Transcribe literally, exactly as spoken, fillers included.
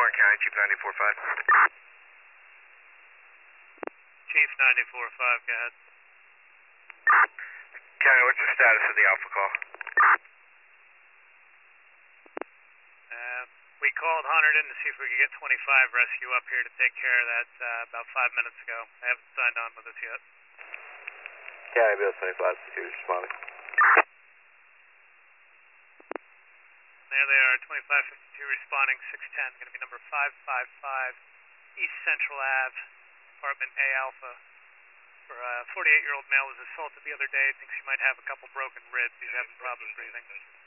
Warren County, Chief ninety-four five. Chief ninety-four five, go ahead. County, what's the status of the Alpha call? Uh, we called Hunter in to see if we could get twenty-five rescue up here to take care of that uh, about five minutes ago. They haven't signed on with us yet. County, Bill twenty-five, who's responding? There they are, twenty-five fifty-two responding, six ten, going to be number five five five, East Central Ave, apartment A Alpha. For a forty-eight-year-old male was assaulted the other day, thinks he might have a couple broken ribs, he's having problems breathing.